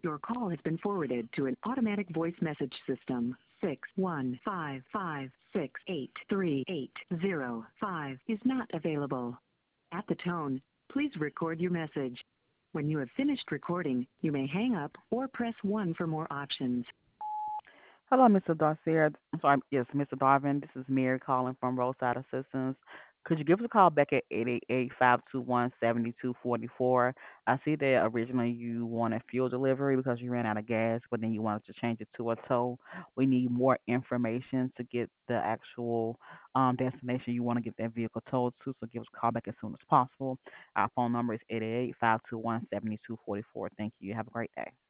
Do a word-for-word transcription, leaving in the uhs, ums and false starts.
Your call has been forwarded to an automatic voice message system. Six one five five six eight three eight zero five is not available. At the tone, please record your message. When you have finished recording, you may hang up or press one for more options. Hello, mister Darcier. I'm sorry, yes, mister Darvin. This is Mary calling from Roadside Assistance. Could you give us a call back at eight eight eight, five two one, seven two four four? I see that originally you wanted fuel delivery because you ran out of gas, but then you wanted to change it to a tow. We need more information to get the actual um, destination you want to get that vehicle towed to, so give us a call back as soon as possible. Our phone number is eight eight eight, five two one, seven two four four. Thank you. Have a great day.